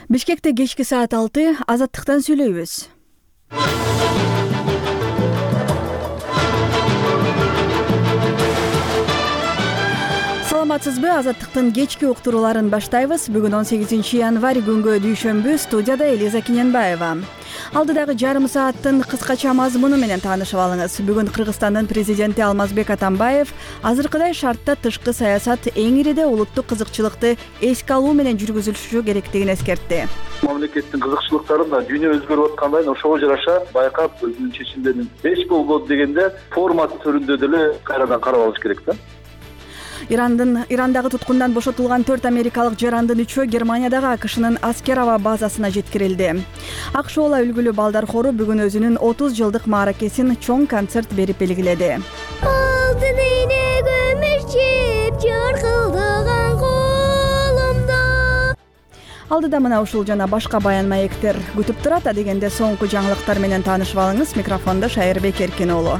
Бишкекте кечки саат 6 азаттыктан сүйлөйбүз. Саламатсызбы, азаттыктын кечки уктурууларын баштайбыз. Бүгүн 18 январь күнгө дүйшөмбү, студияда Элиза Киненбаева. Алдыдагы жарым сааттын кыскача мазмуну менен таанышып алыңыз. Бүгүн Кыргызстандын президенти Алмазбек Атамбаев азыркыдай шартта тышкы саясат эң ириде улуттук кызыкчылыкты эске алуу менен жүргүзүлүшү керектигин эскертти. Мамлекеттин кызыкчылыктарын да дүйнө өзгөрүп аткандай ошого жараша байкап өзүнүн чечимдерин беш болбоду дегенде формат түрүндө деле кайрадан карап алыш керек да. Ирандагы туткундан бошотулган 4 америкалык жарандын 3-өө Германиядагы АКШнын аскер аба базасына жеткирилди. АКШ Ола үлгүлүү балдар хору бүгүн өзүнүн 30 жылдык мааракесин чоң концерт берип белгиледи. Алтын ийне көмүрчүп жаркылдаган колумда. Алдыда мына ушул жана башка баян маектер күтүп турат. Дегенде соңку жаңылыктар менен таанышып алыңыз. Микрофондо Шайырбек Эркин-уулу.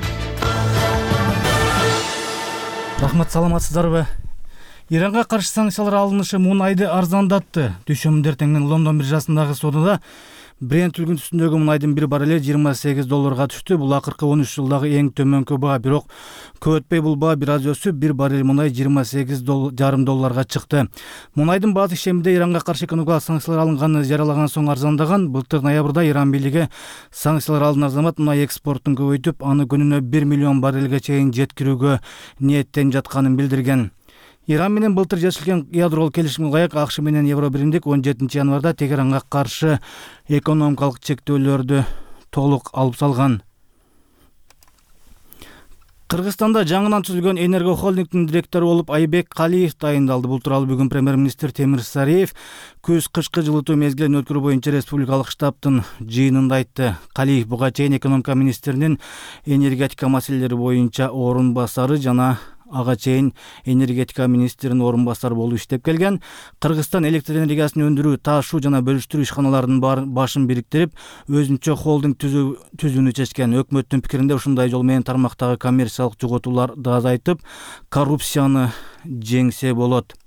Рахмат, саламатсыздарбы? Иранга каршы санкциялар алынышы мунайды арзандатты. Дүйшөмбү эртеңнен Лондон биржасындагы содада Брент үлгүнтүсүндөгү мунайдын bir баррели $28 түштү. Бул акыркы 13 жылдагы эң төмөнкү баа. Бирок көп өтпөй бул баа бир аз өсүп, bir баррель мунай $28,5 чыкты. Мунайдын баазы шембиде Иранга каршы экономикалык санкциялар алынганы жарыялаган соң арзандаган. Былтыр ноябрда Иран бийлиги санкциялар алынган замат мунай экспортун көбөйтүп, аны күнүнө 1 миллион баррелге чейин жеткирүүгө ниеттенип жатканын билдирген. Иран менен былтыр жетишилген ядролук келишимге ылайык АКШ менен Евробиримдик 17 январда Тегеранга каршы экономикалык чектөөлөрдү толук алып салган. Кыргызстанда жаңынан түзүлгөн Энерго холдингдин директору болуп Айбек Калиев тайындалды. Бул тууралуу бүгүн премьер-министр Темир Сариев күз-кышкы жылытуу мезгилин өткөрүү боюнча республикалык штабтын жыйынында айтты. Калиев буга чейин экономика министринин энергетика маселелери боюнча орун басары жана ага чейин энергетика министринин орун басары болуп иштеп келген. Кыргызстан электр энергиясын өндүрүү, таашуу жана бөлүштүрүү ишканаларынын башын бириктирип, өзүнчө холдинг түзүүнү чечкен. Өкмөттүн пикиринде ушундай жол менен тармактагы коммерциялык жоготууларды азайтып, коррупцияны жеңсе болот.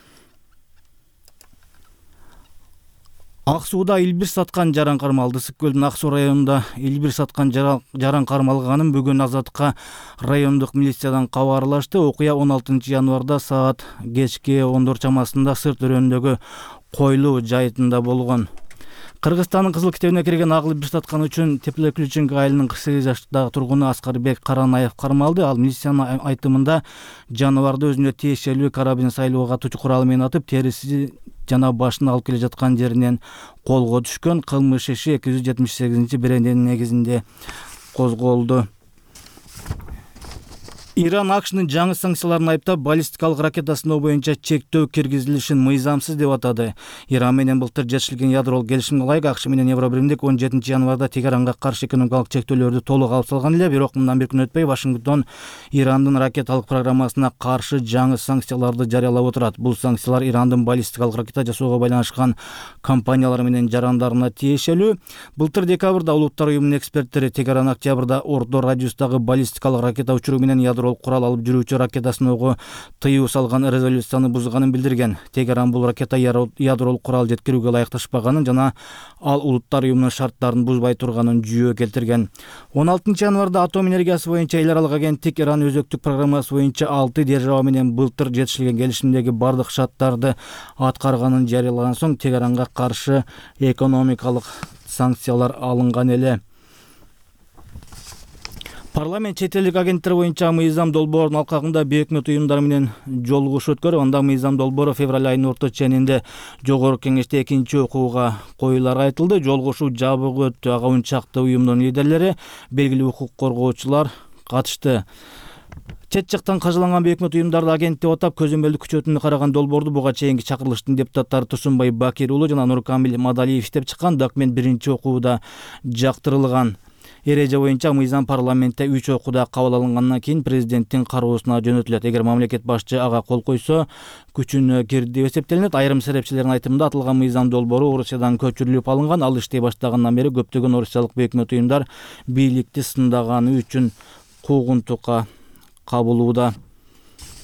Ак сууда илбир саткан жаран кармалды. Ысык көлдүн Ак суу районунда илбир саткан жаран кармалганын бүгүн Азаттыкка райондук милициядан кабарлашты. Окуя 16 январда саат кечки 14 чамасында Сырт өрөөнүндөгү койлуу жайытында болгон. Кыргызстандын кызыл китебине кирген ак илбир саткан үчүн Теплоключенко айылынын 48 жаштагы тургуну Аскарбек Каранаев кармалды. Ал милициянын айтымында жаныбарды өзүнө тиешелүү карабин сайлоого катуучу куралы менен атып, териси жана башын алып келе жаткан жеринен колго түшкөн. Кылмыш иши 278-берененин негизинде козголду. Иран АКШнын жаңы санкцияларын айыптап, баллистикалык ракета сыноо боюнча чектөө киргизилишин мыйзамсыз деп атады. Иран менен былтыр жетишилген ядролук келишимге ылайык АКШ менен Евробиримдик 17 январда Тегеранга каршы экономикалык чектөөлөрдү толук алып салган эле. Бирок мындан бир күн өтпөй Вашингтон Ирандын ракеталык программасына каршы жаңы санкцияларды жарыялап отурат. Бул санкциялар Ирандын баллистикалык ракета жасоого байланышкан компаниялар менен жарандарына тиешелүү. Былтыр декабрда Улуттар уюмунун эксперттери Тегеран октябрда орто радиустагы баллистикалык ракета учуру менен курал алып жүрүүчү ракета сыноого тыюу салган резолюцияны бузганын билдирген. Тегеран бул ракета ядролук курал жеткирүүгө ылайыкташпаганын жана ал Улуттар уюмунун шарттарын бузбай турганын жүйө келтирген. 16 январда атом энергиясы боюнча эл аралык агенттик Иран өзөктүк программасы боюнча 6 держава менен былтыр жетишилген келишимдеги бардык шарттарды аткарганын жарыялаган соң Тегеранга каршы экономикалык санкциялар алынган эле. Парламент чет элдик агенттер боюнча Мыйзам Долбоордун алкагында өкмөт уюмдары менен жолугуш өткөрүп, анда Мыйзам Долбоору февраль айынын орто ченинде жогорку кеңеште экинчи окууга коюлары айтылды. Жолугушуу жабык өттү. Ага унчакты уюмдун лидерлери, белгилүү укук коргоочулар катышты. Чет жактан кажыланган өкмөт уюмдарды агент деп атап, көзөмөлдүк күчөтүүнү караган Долбоорду буга чейинки чакырылыштын депутаттары Тусунбай Бакир уулу жана Нуркамил Мадалиев иштеп чыккан. Документ биринчи окууда жактырылган. Эреже боюнча мыйзам парламентте 3 окууда кабыл алынгандан кийин президенттин кароосуна жөнөтүлөт. Эгер мамлекет башчы ага кол койсо, күчүнө кирди деп эсептелинет. Айрым серепчилердин айтымында атылган мыйзам долбоору Орусиядан көчүрүлүп алынган. Ал иштей баштагандан бери көптөгөн орусиялык өкмөт уюмдар бийликти сындаганы үчүн куугунтукка кабылууда.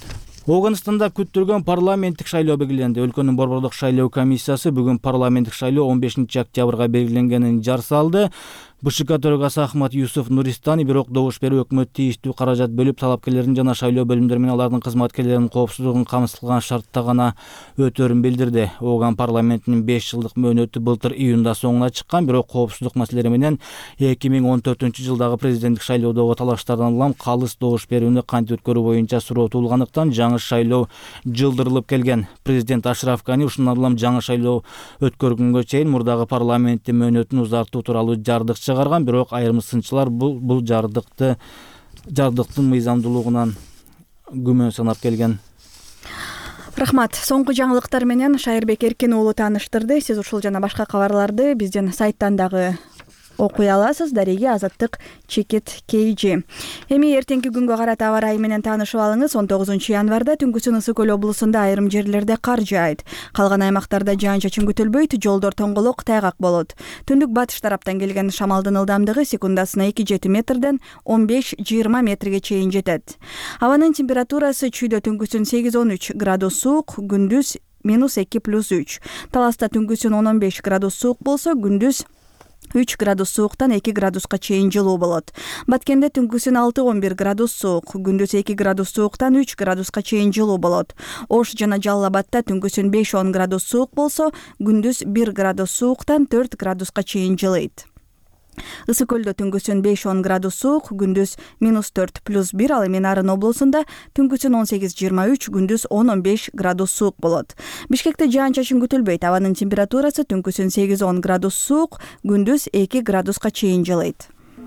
Ооганстанда күттүргөн парламенттик шайлоо белгиленди. Өлкөнүн борбордук шайлоо комиссиясы бүгүн парламенттик шайлоо 15 октябрга белгиленгенин жар салды. БШК төрагасы Ахмат Юсуф Нуристани бирок добуш берүү өкмөт тийиштүү каражат бөлүп талапкерлерин жана шайлоо бөлүмдөрү менен алардын кызматкерлеринин коопсуздугун камсыздалган шартта гана өтөөрүн билдирди. Ооган парламентинин 5 жылдык мөөнөтү былтыр июнда соңуна чыккан, бирок коопсуздук маселелери менен 2014-жылдагы президенттик шайлоодогу талаштардан улам калыс добуш берүүнү кантип өткөрүү боюнча суроо туулгандыктан жаңы шайлоо жылдырылып келген. Президент Ашраф Гани ушундан улам жаңы шайлоо өткөргөнгө чейин мурдагы парламенттин мөөнөтүн узартуу тууралуу жардык чыгарган, бирок айрым сынчылар бул жардыктын мыйзамдуулугунан күмөн санап келген. Рахмат. Соңку жаңылыктар менен Шайырбек Эркин уулу тааныштырды. Сиз ушул жана башка кабарларды биздин сайттан дагы окуй аласыз. Дареги Азаттык Чекит KG. Эми эртеңки күнгө карата аба ырайы менен таанышып алыңыз. 19-январда түнкүсүн Ысык Көл облусунда айрым жерлерде кар жаайт. Калган аймактарда жаан-чачын күтүлбөйт, жолдор тоңголок, тайгак болот. Түндүк батыш тараптан келген шамалдын ылдамдыгы секундасына 2-7 метрден 15-20 метрге чейин жетет. Абанын температурасы чүйдө түнкүсүн 8-13 градус суук, күндүз -2+3. Таласта түнкүсүн 15 градус суук болсо, күндүз 3 градус сууктан 2 градуска чейин жылуу болот. Баткенде түнкүсүн 6-11 градус суук, күндүз 2 градус сууктан 3 градуска чейин жылуу болот. Ош жана Жалал Абадта түнкүсүн 5-10 градус суук болсо, күндүз 1 градус сууктан 4 градуска чейин жылыйт. Ысык Көлдө түнкүсүн 5-10 градус суук, күндүз -4+1, ал эми Нарын облусунда түнкүсүн 18-23, күндүз 10-15 градус суук болот. Бишкекте жаан-чачын күтүлбөйт. Абанын температурасы түнкүсүн 8-10 градус суук, күндүз 2 градуска чейин жылыйт.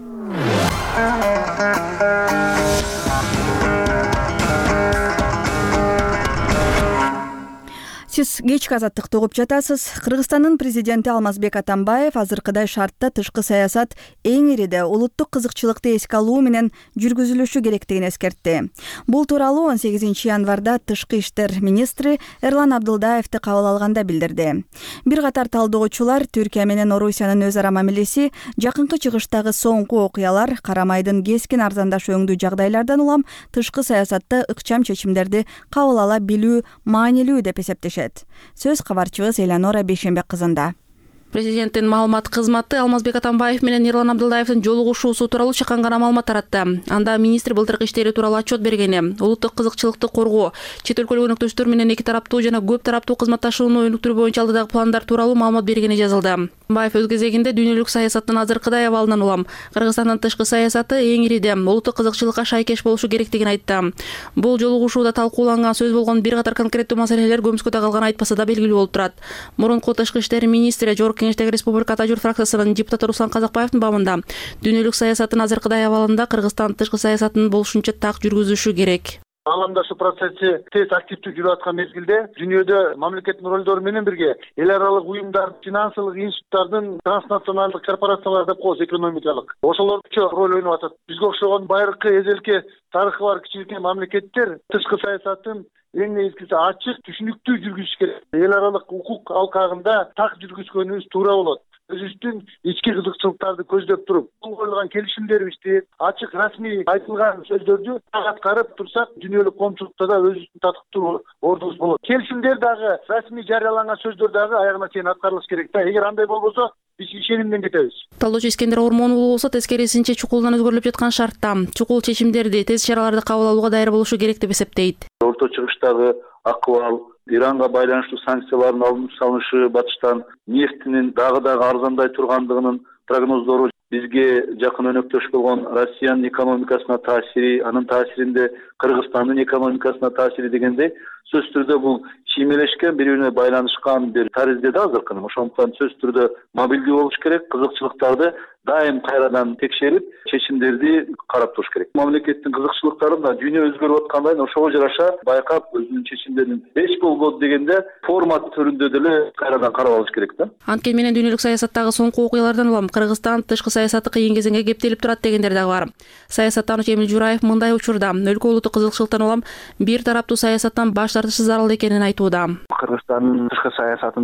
Сиз кечки Азаттыкты угуп жатасыз. Кыргызстандын президенти Алмазбек Атамбаев азыркыдай шартта тышкы саясат эң ириде улуттук кызыкчылыкты эске алуу менен жүргүзүлүшү керектигин эскертти. Бул тууралуу 18-январда тышкы иштер министри Эрлан Абдылдаевди кабыл алганда билдирди. Бир катар талдоочулар Түркия менен Орусиянын өз ара мамилеси, жакынкы чыгыштагы соңку окуялар, карамайдын кескин арзандашууңдүү жагдайлардан улам тышкы саясатта ыкчам чечимдерди кабыл ала билүү маанилүү деп эсептешет. Сөз кабарчыбыз Элеонора Бейшенбек кызында. Президенттин маалымат кызматы Алмазбек Атамбаев менен Эрлан Абдылдаевдин жолугушуусу тууралуу чакан гана маалымат таратты. Анда министр былтыркы иштери тууралуу отчет бергени, улуттук кызыкчылыкты коргоо, чет өлкөлүк өнөктөштөр менен эки тараптуу жана көп тараптуу кызматташууну өнүктүрүү боюнча алдыдагы пландар тууралуу маалымат бергени жазылды. Атамбаев өз кезегинде дүйнөлүк саясаттын азыркыдай абалынан улам Кыргызстандын тышкы саясаты эң ириде улуттук кызыкчылыкка шайкеш болушу керектигин айтты. Бул жолугушууда талкууланган сөз болгон бир катар конкреттүү маселелер көмүскөдө калган айтпаса да белгилүү болуп турат. Мурунку тышкы иштер министри Жогорку Кеңештеги Республика Ата Жүр фракциясынын депутаты Руслан Казакбаевдин бабында дүйнөлүк саясаттын азыркыдай абалында Кыргызстан тышкы саясатын болушунча так жүргүзүшү керек. Ааламдашуу процесси тез активдүү жүрүп аткан мезгилде дүйнөдө мамлекеттин ролдору менен бирге эл аралык уюмдар, финансылык институттардын, транснационалдык корпорациялар деп коебуз, экономикалык. Ошолорчо роль ойноп атат. Бизге окшогон байыркы эзелки тарыхы бар кичинекей мамлекеттер тышкы саясатын эң негизгиси ачык, түшүнүктүү жүргүзүш керек. Эл аралык укук алкагында так жүргүзгөнүбүз туура болот. Өзүбүздүн ички кызыкчылыктарды көздөп туруп, кол коюлган келишимдерибизди, ачык расмий айтылган сөздөрдү аткарып турсак, дүйнөлүк коомчулукта да өзүбүздүн татыктуу ордубуз болот. Келишимдер дагы, расмий жарыяланган сөздөр дагы аягына чейин аткарылыш керек да. Эгер андай болбосо, биз ишенимден кетебиз. Талдоочу Искендер Ормон уулу болсо тескерисинче чукулдан өзгөрүлүп жаткан шартта чукул чечимдерди, тез чараларды кабыл алууга даяр болушу керек деп эсептейт. Орто чыгыштагы акыбал, Иранга байланыштуу санкциялардын алынып салынышы, батыштан нефтинин дагы арзандай тургандыгынын прогноздору, бизге жакын өнөктөш болгон Россиянын экономикасына таасири, анын таасиринде Кыргызстандын экономикасына таасири дегенде сөз түрдө бул чиймелешкен, бири-бирине байланышкан бир таризде да азыркы. Ошондуктан сөз түрдө мобилдүү болуш керек, кызыкчылыктарды дайым кайрадан текшерип, чечимдерди карап туруш керек. Мамлекеттин кызыкчылыктарын да дүйнө өзгөрүп аткандай ошого жараша байкап өзүнүн чечимдерин эч болбоду дегенде формат түрүндө деле кайрадан карап алыш керек да. Анткени менен дүйнөлүк саясаттагы соңку окуялардан улам Кыргызстан тышкы саясаты кыйын кезеңге кептелип турат дегендер дагы бар. Саясаттануучу Эмил Жураев мындай учурда өлкө улуттук кызыкчылыктан улам бир тараптуу саясаттан баш тартышы зарыл экенин айтууда. Кыргызстандын тышкы саясатында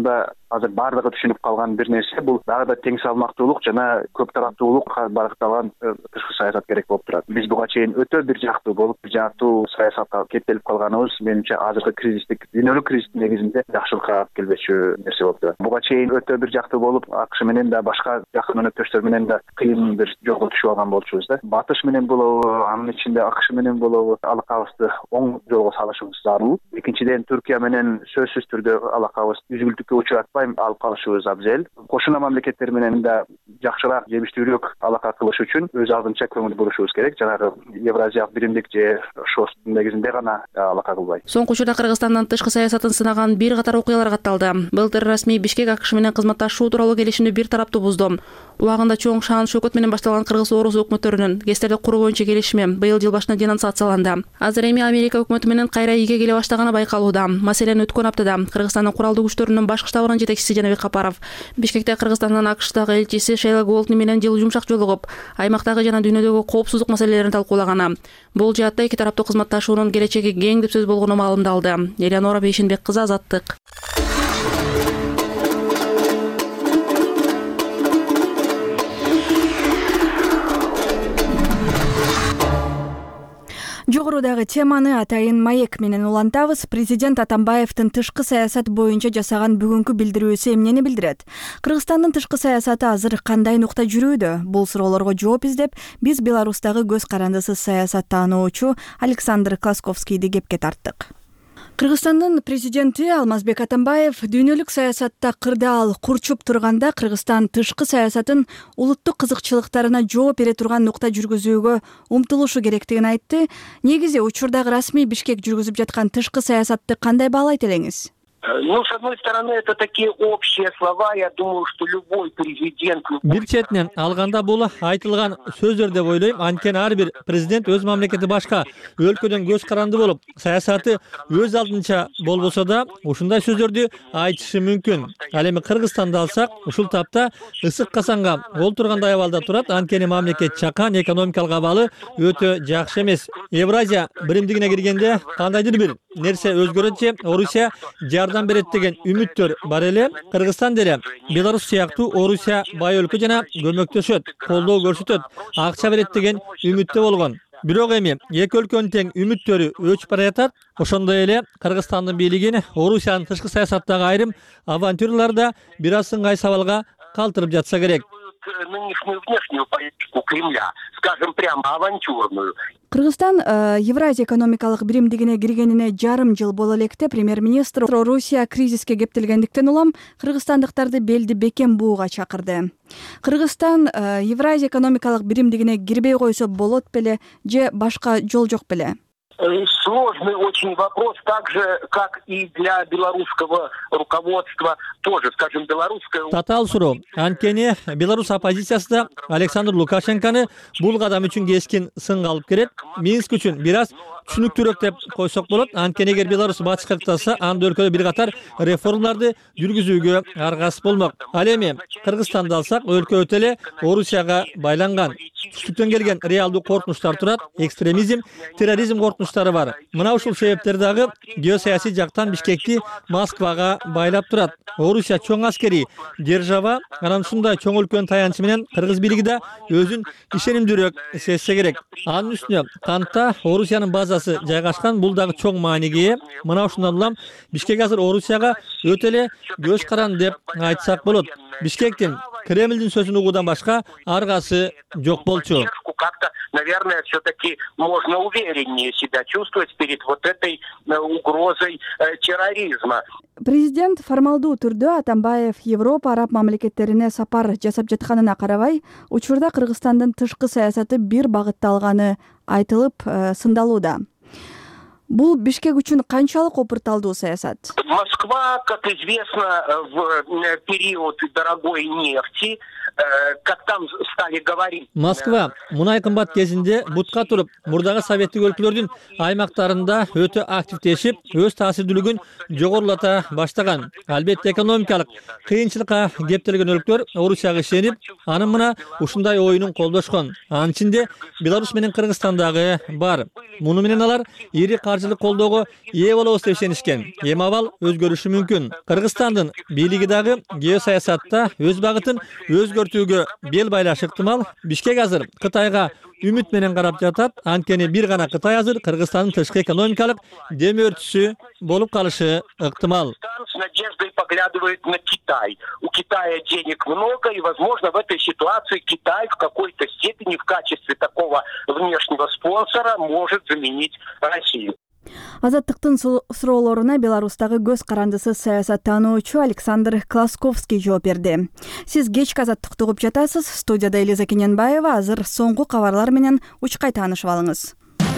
азыр баардыгы түшүнүп калган бир нерсе, бул дагы да тең салмактуулук жана көп тараптуулукка багытталган тышкы саясат керек болуп турат. Биз буга чейин өтө бир жактуу болуп, бир жактуу саясатка кеттелип калганыбыз менимче азыркы кризистик, дүйнөлүк кризистин негизинде жакшылыкка алып келбечү нерсе болуп турат. Буга чейин өтө бир жактуу болуп, АКШ менен да башка жакын өнөктөштөр менен да кыйын бир жолго түшүп алган болчубуз да. Батыш менен болобу, анын ичинде АКШ менен болобу, алакабызды оң жолго салышыбыз зарыл. Экинчиден, Түркия менен сөзсүз түрдө алакабыз үзгүлтүккө учуратпай алып калышыбыз абзел. Кошуна мамлекеттер менен да жакшыраак, жемиштүүрөөк алака кылыш үчүн өз алдынча көңүл бурушубуз керек. Жанагы Евразиялык биримдик же ШОСтун негизинде гана алака кылбай. Соңку учурда Кыргызстандын тышкы саясатын сынаган бир катар окуялар катталды. Былтыр расмий Бишкек АКШ менен кызматташуу тууралуу келишимди бир тараптуу бузду. Убагында чоң шаан шөкөт менен башталган кыргыз-орус өкмөттөрүнүн кестердик куруу боюнча келишими быйыл жыл башында денонсацияланды. Азыр эми Америка өкмөтү менен кайра ийге келе баштаганы байкалууда. Маселен, өткөн аптада Кыргызстандын куралдуу күчтөрүнүн башкы штабынын жетекчиси Жанабек Капаров Бишкекте Кыргызстандын АКШтагы элчиси Шейла Голдни менен жылы жумшак жолугуп, аймактагы жана дүйнөдөгү коопсуздук маселелерин талкуулаганы. Бул жаатта эки тараптуу кызматташуунун келечеги кең деп сөз болгону маалымдалды. Элеонора Бейшенбек кызы, Азаттык. Жогорудагы теманы атайын маек менен улантабыз. Президент Атамбаевдин тышкы саясат боюнча жасаган бүгүнкү билдирүүсү эмнени билдирет? Кыргызстандын тышкы саясаты азыр кандай нукта жүрүүдө? Бул суроолорго жооп издеп, биз Беларустагы көз карандысыз саясаттануучу Александр Класковскийди кепке тарттык. Кыргызстандын президенти Алмазбек Атамбаев дүйнөлүк саясатта кырдаал курчуп турганда Кыргызстан тышкы саясатын улуттук кызыкчылыктарына жооп бере турган нукта жүргүзүүгө умтулушу керектигин айтты. Негизи учурдагы расмий Бишкек жүргүзүп жаткан тышкы саясатты кандай баалайт элеңиз? С одной стороны, это такие общие слова. Я думаю, что любой президент... Бир четинен алганда бул айтылган сөздөр деп ойлойм. Анткени ар бир президент өз мамлекети башка өлкөдөн көз каранды болуп, саясаты өз алдынча болбосо да, ушундай сөздөрдү айтышы мүмкүн. Ал эми Кыргызстанды алсак, ушул тапта ысык касанга олтургандай абалда турат. Анткени мамлекет чакан, экономикалык абалы өтө жакшы эмес. Евразия биримдигине киргенде кандайдыр бир нерсе өзгөрөт же Орусия жардам берет деген үмүттөр бар эле. Кыргызстан деле Беларусь сыяктуу Орусия бай өлкө жана көмөктөшөт, колдоо көрсөтөт, акча берет деген үмүттө болгон. Бирок эми эки өлкөнүн тең үмүттөрү өчүп бара жатат. Ошондой эле Кыргызстандын бийлигин Орусиянын тышкы саясаттагы айрым авантюралар да бир аз ыңгай сабалга калтырып жатса керек. Нынешнюю внешнюю политику Кремля, скажем прямо, авантюрную. Кыргызстан Евразия экономикалык биримдигине киргенине жарым жыл боло электе премьер-министр Орусия кризиске кептелгендиктен улам кыргызстандыктарды белди бекем бууга чакырды. Кыргызстан Евразия экономикалык биримдигине кирбей койсо болот беле же башка жол жок беле? Сложный очень вопрос, так же, как и для белорусского руководства, тоже, скажем, белорусское... Татаал суроо. Анткени Беларусь оппозициясы да Александр Лукашенконы бул кадам үчүн кескин сынга алып келет. Минск үчүн бир аз түшүнүктүүрөөк деп койсок болот. Анткени эгер Беларусь батыш кырктаса, анда өлкөдө бир катар реформаларды жүргүзүүгө аргасыз болмок. Ал эми Кыргызстанды алсак, өлкө өтө эле Орусияга байланган. Түштүктөн келген реалдуу коркунучтар турат. Экстремизм, терроризм коркунучтары бар. Мына ушул себептер дагы геосаясий жактан Бишкекти Москвага байлап турат. Орусия чоң аскери держава, анан ушундай чоң өлкөнүн таянычы менен кыргыз бийлиги да өзүн ишенимдүүрөөк сезсе керек. Анын үстүнө Кантта Орусиянын базасы жайгашкан, бул дагы чоң мааниге ээ. Мына ушундан улам Бишкек азыр Орусияга өтө эле көз каранды деп айтсак болот. Бишкектин Кремлдин сөзүн угуудан башка аргасы жок болчу. Как-то, наверное, все-таки можно увереннее себя чувствовать перед вот этой угрозой терроризма. Президент формалдуу түрдө Атамбаев Европа, араб мамлекеттерине сапар жасап жатканына карабай, учурда Кыргызстандын тышкы саясаты бир багытталганы айтылып сындалууда. Бул Бишкек үчүн канчалык опурталдуу саясат? Москва, как известно, в период дорогой нефти как там стали говорить. Москва мунай кымбат кезинде бутка туруп, мурдагы советтик өлкөлөрдүн аймактарында өтө активдешип, өз таасирдүүлүгүн жогорулата баштаган. Албетте экономикалык кыйынчылыкка кептелген өлкөлөр Орусияга ишенип, анын мына ушундай оюнун колдошкон. Анын ичинде Беларусь менен Кыргызстан дагы бар. Муну менен алар ири каржылык колдоого ээ болобуз деп ишенишкен. Эми абал өзгөрүшү мүмкүн. Кыргызстандын бийлиги дагы геосаясатта өз багытын өзгөртүүгө бел байлашы ыктымал. Бишкек азыр Кытайга үмүт менен карап жатат. Анткени бир гана Кытай азыр Кыргызстандын тышкы экономикалык демөөрчүсү болуп калышы ыктымал. С надеждой поглядывает на Китай. У Китая денег много, и, возможно, в этой ситуации Китай в какой-то степени в качестве такого внешнего спонсора может заменить Россию. Азаттыктын суроолоруна Беларустагы көз карандысыз саясаттануучу Александр Класковский жооп берди. Сиз кечки Азаттыкты угуп жатасыз. Студияда Элиза Кененбаева. Азыр соңку кабарлар менен учкай таанышып алыңыз.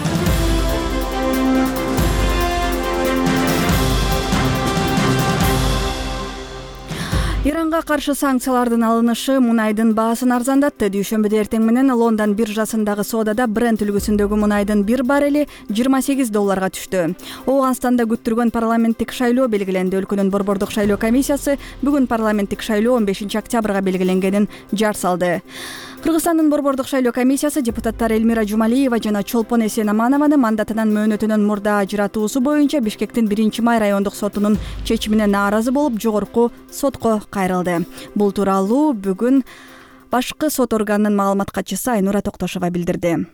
Иранга каршы санкциялардын алынышы мунайдын баасын арзандатты. Дүйшөмбүдө эртең менен Лондон биржасындагы соодада Brent үлгүсүндөгү мунайдын бир баррели $28 түштү. Ооганстанда күттүргөн парламенттик шайлоо белгиленди. Өлкөнүн борбордук шайлоо комиссиясы бүгүн парламенттик шайлоо 15 октябрга белгиленгенин жар салды. Кыргызстандын борбордук шайлоо комиссиясы депутаттар Элмира Жумалиева жана Чолпон Эсенаманованы мандатынан мөөнөтүнүн мурда ажыратуусу боюнча Бишкектин 1-май райондук сотунун чечимине нааразы болуп, жогорку сотко кайрылды. Бул тууралуу бүгүн башкы сот органынын маалымат катчысы Айнура Токтошова билдирди.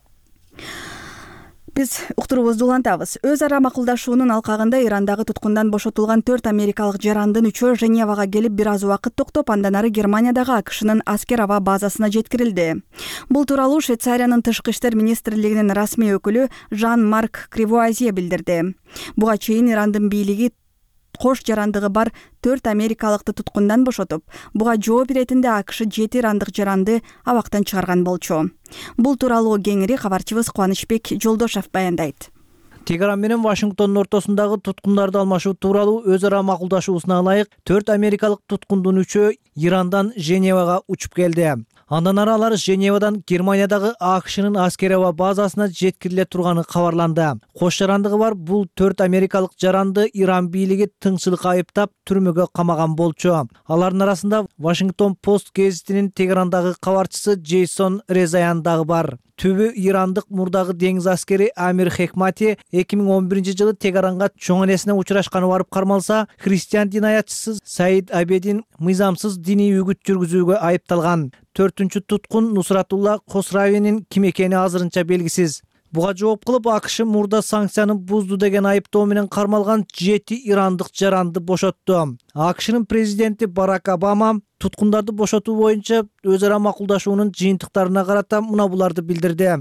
Биз уктуруубузду улантабыз. Өз ара макулдашуунун алкагында Ирандагы туткундан бошотулган 4 америкалык жарандын 3-өө Женевага келип бир аз убакыт токтоп, андан ары Германиядагы АКШнын аскер аба базасына жеткирилди. Бул тууралуу Швейцариянын тышкы иштер министрлигинин расмий өкүлү Жан-Марк Кривуазье билдирди. Буга чейин Ирандын бийлиги кош жарандыгы бар 4 америкалыкты туткундан бошотуп, буга жооп иретинде АКШ 7 ирандык жаранды абактан чыгарган болчу. Бул тууралуу кеңири кабарчыбыз Кубанычбек Жолдошов баяндайт. Тегеран менен Вашингтондун ортосундагы туткундарды алмашуу тууралуу өз ара макулдашуусуна ылайык 4 америкалык туткундун 3-өө Ирандан Женевага учуп келди. Андан ары алар Женевадан Германиядагы АКШнын аскер аба базасына жеткириле турганы кабарланды. Кош жарандыгы бар бул 4 америкалык жаранды Иран бийлиги тыңчылыкка айыптап түрмөгө камаган болчу. Алардын арасында Вашингтон Пост гезитинин Тегерандагы кабарчысы Джейсон Резаян дагы бар. Түбү ирандык мурдагы деңиз аскери Амир Хекмати 2011-жылы Тегеранга чоң энесине учурашканы барып кармалса, христиан динаятчысы Саид Абедин мыйзамсыз диний үгүт жүргүзүүгө айыпталган. 4-түнчү туткун Нусратулла Косравинин ким экени азырынча белгисиз. Буга жооп кылып АКШ мурда санкцияны бузду деген айыптоо менен кармалган 7 ирандык жаранды бошотту. АКШнын президенти Барак Обама туткундарды бошотуу боюнча өз ара макулдашуунун жыйынтыктарына карата мына буларды билдирди.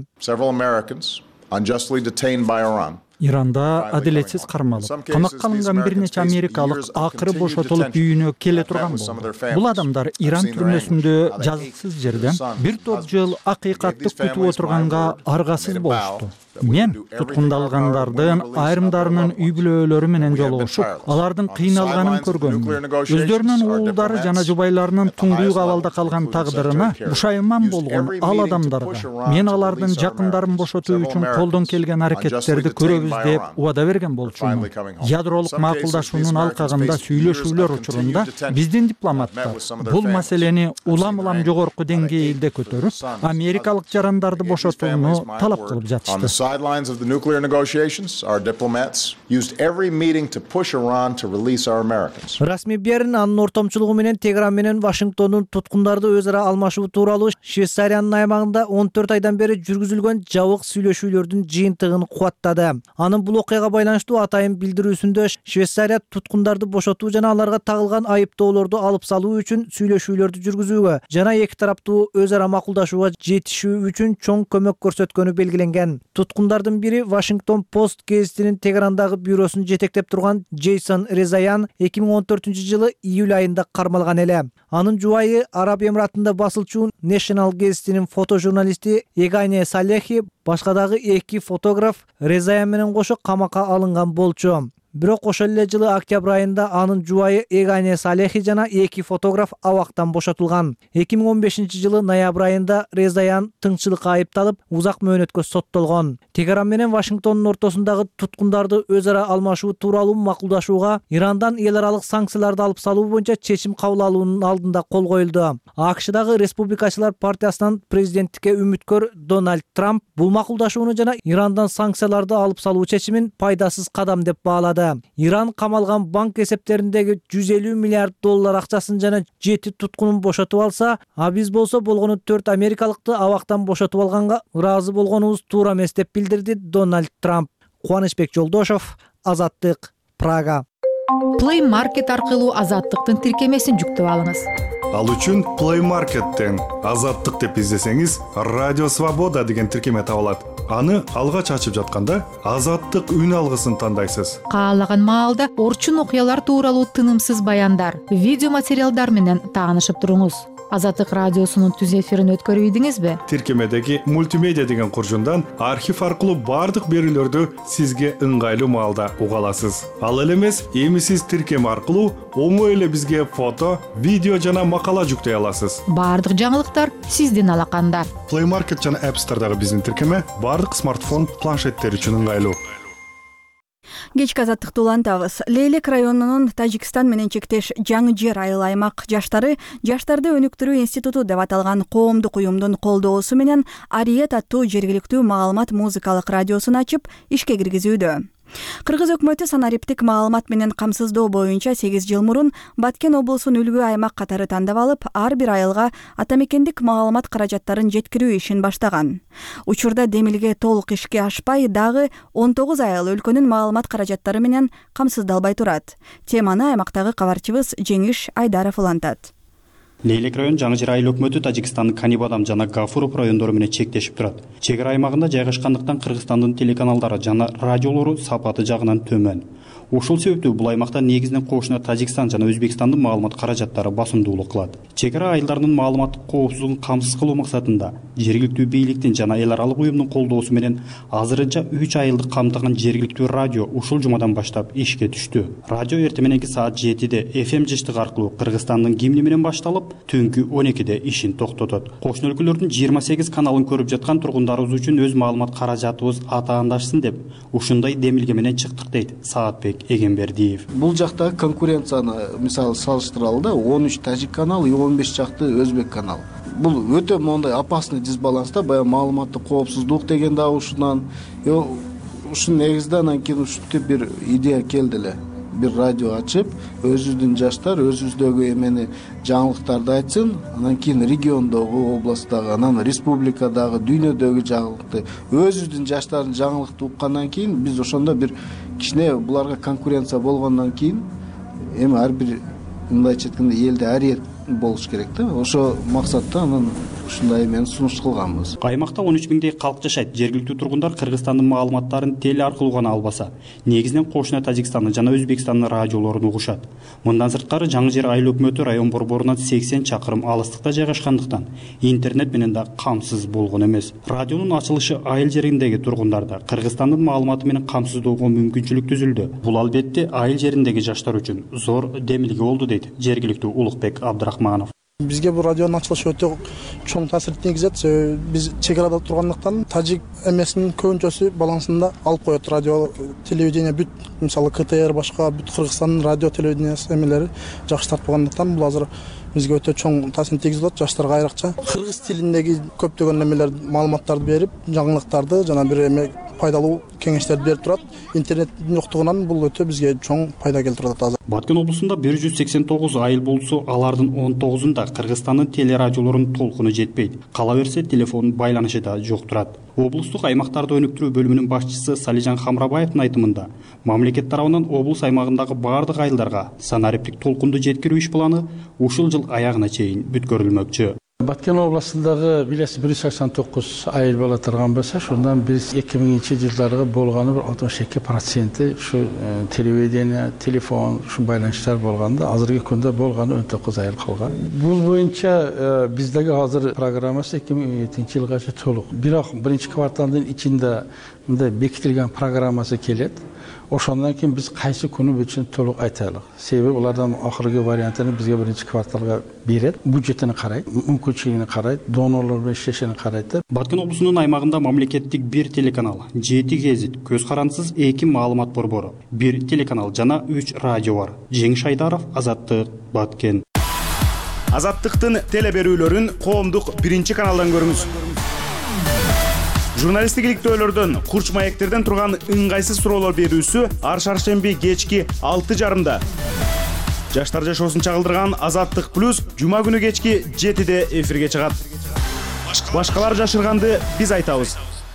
Иранда адилетсиз кармалып, камакка алынган бир нече америкалык акыры бошотулуп үйүнө келе турган болду. Бул адамдар Иран түрмөсүндө жазыксыз жерде бир топ жыл акыйкаттык күтүп отурганга аргасыз болушту. Мен туткундалгандардын айрымдарынын үй бүлөлөрү менен жолугушуп, алардын кыйналганын көргөмүн. Өздөрүнүн уулдары жана жубайларынын туңдуу абалда калган тагдырына бушайман болгон ал адамдарга мен алардын жакындарын бошотуу үчүн колдон келген аракеттерди көрөбүз деп убада берген болчумун. Ядролук макулдашуунун алкагында сүйлөшүүлөр учурунда биздин дипломаттар бул маселени улам жогорку деңгээлде көтөрүп, америкалык жарандарды бошотууну талап кылып жатышты. Sidelines of the nuclear negotiations, our diplomats used every meeting to push Iran to release our Americans. Расмий берин анын ортомчулугу менен Тегеран менен Вашингтондун туткундарды өз ара алмашуу тууралуу Швейцариянын аймагында 14 айдан бери жүргүзүлгөн жабык сүйлөшүүлөрдүн жыйынтыгын кубаттады. Анын бул окуяга байланыштуу атайын билдирүүсүндө Швейцария туткундарды бошотуу жана аларга тагылган айыптоолорду алып салуу үчүн сүйлөшүүлөрдү жүргүзүүгө жана эки тараптуу өз ара макулдашууга жетишүү үчүн чоң көмөк көрсөткөнү белгиленген. Туткундардын бири Вашингтон Пост гезитинин Тегерандагы бюросун жетектеп турган Джейсон Резаян 2014-жылы июль айында кармалган эле. Анын жубайы Араб Эмиратында басылчу National гезитинин фотожурналисти Егане Салехи башка дагы эки фотограф Резаян менен кошо камакка алынган болчу. Бирок ошол эле жылы октябрь айында анын жубайы Эгане Салехи жана 2 фотограф абактан бошотулган. 2015-жылы ноябрь айында Резаян тыңчылыкка айыпталып, узак мөөнөткө соттолгон. Тегеран менен Вашингтондун ортосундагы туткундарды өз ара алмашуу тууралуу макулдашууга Ирандан эл аралык санкцияларды алып салуу боюнча чечим кабыл алуунун алдында кол коюлду. АКШдагы Республикачылар партиясынан президенттикке үмүткөр Дональд Трамп бул макулдашууну жана Ирандан санкцияларды алып салуу чечимин пайдасыз кадам деп баалады. Иран камалган банк эсептериндеги 150 миллиард доллар акчасын жана 7 туткунун бошотуп алса, а биз болсо болгону 4 америкалыкты абактан бошотуп алганга ыраазы болгонубуз туура эмес деп билдирди Дональд Трамп. Кубанычбек Жолдошов, Азаттык, Прага. Play Market аркылуу Азаттыктын тиркемесин жүктөп алыңыз. Ал үчүн Play Market'тен Азаттык деп издесеңиз, Радио Свобода деген тиркеме табылат. Аны алгач ачып жатканда Азаттык үн алгысын тандайсыз. Каалаган маалда орчун окуялар тууралуу тынымсыз баяндар, видео материалдар менен таанышып туруңуз. Азаттык радиосунун түз эфирин өткөрүп ийдиңизби? Тиркемедеги мультимедиа деген куржундан архив аркылуу бардык берүүлөрдү сизге ыңгайлуу маалда уга аласыз. Ал эле эмес, эми сиз тиркеме аркылуу оңой эле бизге фото, видео жана макала жүктөй аласыз. Бардык жаңылыктар сиздин алаканда. Play Market жана App Store'дагы биздин тиркеме бардык смартфон, планшеттер үчүн ыңгайлуу. Кечки азаттыкты улантабыз. Лейлек районунун Тажикстан менен чектеш жаңы жер айыл аймак жаштарды өнүктүрүү институту деп аталган коомдук уюмдун колдоосу менен Ариет аттуу жергиликтүү маалымат музыкалык радиосун ачып ишке киргизүүдө. Кыргыз өкмөтү санариптик маалымат менен камсыздоо боюнча 8 жыл мурун Баткен облусун үлгү аймак катары тандап алып, ар бир айылга атамекендик маалымат каражаттарын жеткирүү ишин баштаган. Учурда демилге толук ишке ашпай, дагы 19 айыл өлкөнүн маалымат каражаттары менен камсыздалбай турат. Теманы аймактагы кабарчыбыз Жеңиш Айдаров улантат. Лейлек район жаңы жер айыл өкмөтү Тажикстандын Канибадам жана Гафуров райондору менен чектешип турат. Чек ара аймагында жайгашкандыктан Кыргызстандын телеканалдары жана радиолору сапаты жагынан төмөн. Ушул себептүү бул аймакта негизинен кошуна Тажикстан жана Өзбекстандын маалымат каражаттары басымдуулук кылат. Чек ара айылдарынын маалыматтык коопсуздугун камсыз кылуу максатында жергиликтүү бийликтин жана эл аралык уюмдун колдоосу менен азырынча 3 айылды камтыган жергиликтүү радио ушул жумадан баштап ишке түштү. Радио эртең мененки саат 7-де FM жыштык аркылуу Кыргызстандын гимни менен башталып, түнкү 12-де ишин токтотот. Кошуна өлкөлөрдүн 28 каналын көрүп жаткан тургундарыбыз үчүн өз маалымат каражатыбыз атаандашсын деп ушундай демилге менен чыктык дейт Саатбек Эгембердиев. Бул жакта конкуренцияны мисалы салыштыралы да 13 тажик канал и 15 жакты өзбек канал. Бул өтө мондай опасный дисбаланста, баягы маалыматтык коопсуздук деген да ушунан ушун негизде анан кийин ушинтип бир идея келди эле. Бир радио ачып, өзүбүздүн жаштар өзүбүздөгү эмени жаңылыктарды айтсын, анан кийин региондогу, областтагы, анан республикадагы, дүйнөдөгү жаңылыкты, өзүбүздүн жаштардын жаңылыкты уккандан кийин биз ошондо бир кичине буларга конкуренция болгондон кийин эми ар бир мындайча айтканда элде ариет болуш керек да. Ошо максатта анан ушундай эмени сунуш кылганбыз. Аймакта 13 миңдей калк жашайт. Жергиликтүү тургундар Кыргызстандын маалыматтарын теле аркылуу гана албаса, негизинен кошуна Тажикстандын жана Өзбекстандын радиолорун угушат. Мындан сырткары жаңы жер айыл өкмөтү район борборунан 80 чакырым алыстыкта жайгашкандыктан интернет менен да камсыз болгон эмес. Радионун ачылышы айыл жериндеги тургундарда Кыргызстандын маалыматы менен камсыздоого мүмкүнчүлүк түзүлдү. Бул албетте айыл жериндеги жаштар үчүн зор демилге болду дейт жергиликтүү Улукбек Абдрахманов. Бизге бул радионун ачылышы өтө чоң таасир тийгизет. Биз чек арада тургандыктан тажик эмесинин көбүнчөсү балансында алып коет. Радио, телевидение бүт, мисалы КТР башка бүт Кыргызстандын радио, телевидениясы эмелери жакшы тартпагандыктан бул азыр бизге өтө чоң таасир тийгизип атат. Жаштарга айрыкча кыргыз тилиндеги көптөгөн эмелер, маалыматтарды берип, жаңылыктарды жана бир эме пайдалуу кеңештерди берип турат. Интернеттин жоктугунан бул өтө бизге чоң пайда келтирип атат. Баткен облусунда 189 айыл болсо, алардын 19-унда Кыргызстандын телерадиолорунун толкуну жетпейт. Кала берсе телефон байланышы да жок турат. Облустук аймактарды өнүктүрүү бөлүмүнүн башчысы Салижан Хамрабаевдин айтымында, мамлекет тарабынан облус аймагындагы бардык айылдарга санариптик толкунду жеткирүү иш планы ушул жыл аягына чейин бүткөрүлмөкчү. Баткен областындагы билесиз 189 айыл боло турган болсо, ошондон биз 2000-жылдарга болгону 62% ушу телевидение, телефон, ушу байланыштар болгондо, азыркы күндө болгону 19 айыл калган. Бул боюнча биздеги азыр программасы 2007-жылгача толук. Бирок биринчи кварталдын ичинде мындай бекитилген программасы келет. ошондон кийин биз кайсы күнү бүтүн толук айта алек. Себеби улардан акыркы вариантын бизге биринчи кварталга берет. Бюджетин карайт, мүмкүнчүлүгүн карайт, донорлор менен иштешин карайт. Баткен облусунун аймагында мамлекеттик 1 телеканал, 7 гезит, көз карандысыз 2 маалымат борбору, 1 телеканал жана 3 радио бар. Жеңиш Айдаров, Азаттык, Баткен. Азаттыктын теле берүүлөрүн коомдук 1 каналдан көрүңүз. Журналисттик иликтөөлөрдөн, курч маектерден турган ыңгайсыз суроолор берүүсү ар шаршемби кечки 6:30. Жаштар жашоосун чагылдырган Азаттык плюс жума күнү кечки 7-де эфирге чыгат. Башкалар жашырганды биз айтабыз.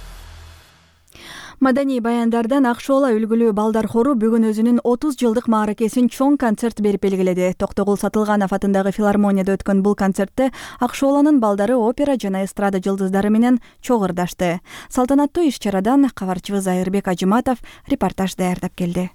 Маданий баяндардан Акшоола үлгүлүү балдар хору бүгүн өзүнүн 30 жылдык мааракесин чоң концерт берип белгиледи. Токтогул Сатылганов атындагы филармонияда өткөн бул концертте Акшооланын балдары опера жана эстрада жылдыздары менен чогурдашты. Салтанаттуу иш-чарадан кабарчыбыз Айырбек Ажыматов репортаж даярдап келди.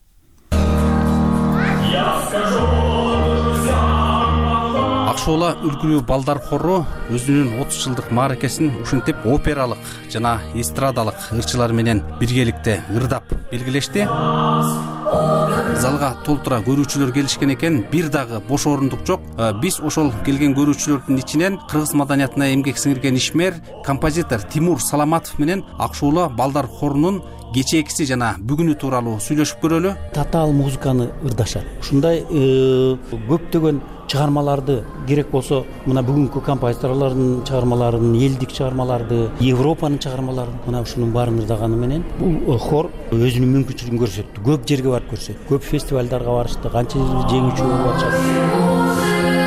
Акшоола үлгүлүү балдар хору өзүнүн 30 жылдык мааракесин ушинтип опералык жана эстрадалык ырчылар менен биргеликте ырдап белгилешти. Залга толтура көрүүчүлөр келишкен экен, бир дагы бош орундук жок. Биз ошол келген көрүүчүлөрдүн ичинен кыргыз маданиятына эмгек сиңирген ишмер, композитор Тимур Саламатов менен Акшоола балдар хорунун кечээкиси жана бүгүнү тууралуу сүйлөшүп көрөлү. Татаал музыканы ырдашат. Ушундай көптөгөн чыгармаларды керек болсо мына бүгүнкү композиторлордун чыгармаларын, элдик чыгармаларды, Европанын чыгармаларын мына ушунун баарын ырдаганы менен бул хор өзүнүн мүмкүнчүлүгүн көрсөттү. Көп жерге барып көрсөттү. Көп фестивалдарга барышты. Канча жеңүүчү болуп атышат.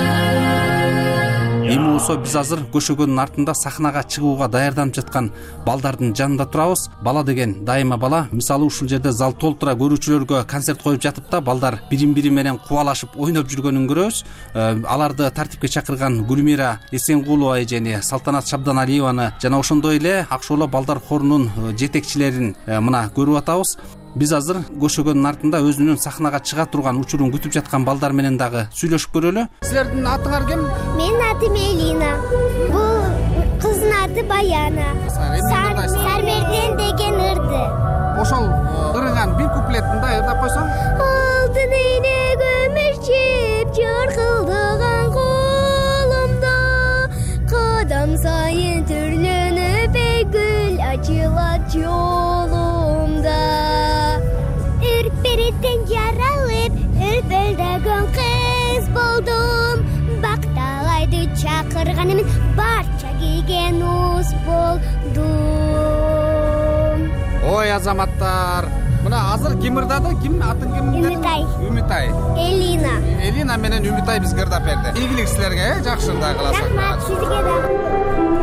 Эми болсо биз азыр көшөгөнүн артында сахнага чыгууга даярданып жаткан балдардын жанында турабыз. Бала деген дайыма бала. Мисалы ушул жерде зал толтура көрүүчүлөргө концерт коюп жатып да балдар бирин-бири менен кубалашып ойноп жүргөнүн көрөбүз. Аларды тартипке чакырган Гүлмира Эсенгулова эжени, Салтанат Шабданалиеваны жана ошондой эле Акшоола балдар хорунун жетекчилерин мына көрүп атабыз. Биз азыр көшөгөнүн артында өзүнүн сахнага чыга турган учурун күтүп жаткан балдар менен дагы сүйлөшүп көрөлү. Силердин атыңар ким? Менин атым Элина. Бул кыздын аты Баяна. Сармерден деген ырды. Ошол ырыган бир куплеттин да ырдап койсоң? Алтын ийне көмүрчүп чыркылдаган колумда, кадам сайын түрлөнүп гүл ачылат жолумда. Ürperitten yaralып, ürpөлдөгөн кыз болдум. Бакталайды чакырганымын, барча кийген уз болдум. Ой, азаматтар, мына азыр ким ырдады? Ким атын ким? Үмүтай. Үмүтай. Элина. Элина менен Үмүтай бизге ырдап берди. Ийгилик силерге, жакшындай кыласыздар. Рахмат сизге да.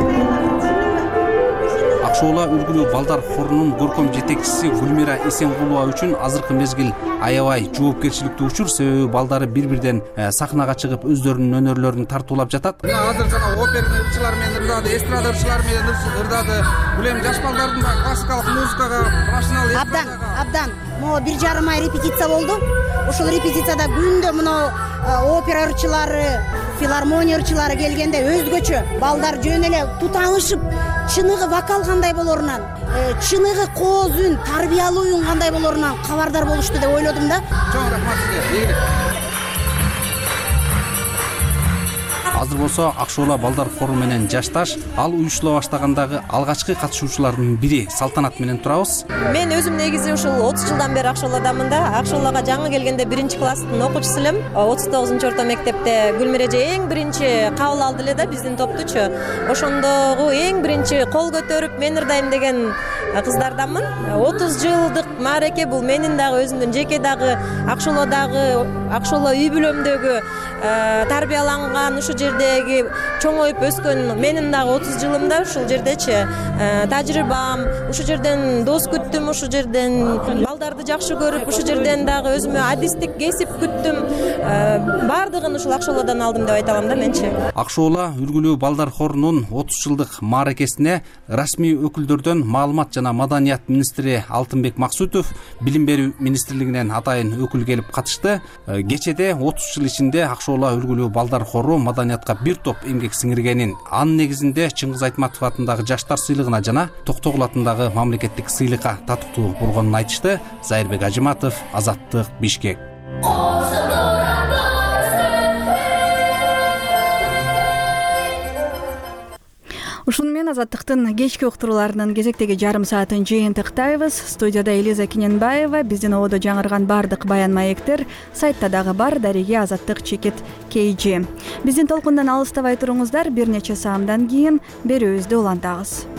Акшоола үлгүлүү балдар хорунун көркөм жетекчиси Гүлмира Эсенгулова үчүн азыркы мезгил аябай жоопкерчиликтүү учур. Себеби балдары бир-бирден сахнага чыгып өздөрүнүн өнөрлөрүн тартуулап жатат. Мына азыр жана опера ырчылар менен ырдады, эстрада ырчылар менен ырдады. Бул эми жаш балдардын да классикалык музыкага, профессионал Абдан. Могу 1,5 ай репетиция болду. Ошол репетицияда күндө мына опера ырчылары, филармония ырчылары келгенде өзгөчө балдар жөн эле тутаңышып, чыныгы вокал кандай болорунан, чыныгы кооз үн, тарбиялуу үн кандай болорунан кабардар болушту деп ойлодум да. Чоң рахмат сизге. Азыр болсо Акшоола балдар хору менен жашташ ал уюштула баштагандагы алгачкы катышуучулардын бири Салтанат менен турабыз. Мен өзүм негизи ушул 30 жылдан бери Акшооладамын да. Акшоолага жаңы келгенде 1 класстын окуучусу элем. 39-орто мектепте Гүлмира эже эң биринчи кабыл алды эле да биздин топтучу. Ошондогу эң биринчи кол көтөрүп мен ырдайм деген кыздарданмын. 30 жылдык маареке бул менин дагы өзүмдүн жеке дагы Акшооладагы, Акшоола үй бүлөмдөгү тарбияланган ушу жердеги чоңоюп өскөн менин дагы 30 жылымда ушул жердечи тажрыйбам, ушу жерден дос күттүм, ушу жерден балдарды жакшы көрүп, ушу жерден дагы өзүмө адистик кесип күттүм. Бардыгын ушул Акшооладан алдым деп айта алам да менчи. Акшоола үлгүлүү балдар хорунун 30 жылдык мааракесине расмий өкүлдөрдөн маалымат жана маданият министри Алтынбек Максутов, билим берүү министрлигинен атайын өкүл келип катышты. Кечеде 30 жыл ичинде Акшоола үлгүлүү балдар хору маданият маданиятка бир топ эмгек сиңиргенин, анын негизинде Чыңгыз Айтматов атындагы жаштар сыйлыгына жана Токтогул атындагы мамлекеттик сыйлыкка татыктуу болгонун айтышты. Зайырбек Ажыматов, Азаттык, Бишкек. Ушуну менен Азаттыктын кечки уктурууларынын кезектеги жарым саатын жыйынтыктайбыз. Студияда Элиза Кененбаева, биздин ободо жаңырган бардык баян маектер сайтта дагы бар. Дареге Азаттык чекит KG. Биздин толкундан алыстабай туруңуздар. Бир нече саамдан кийин берүүбүздү улантабыз.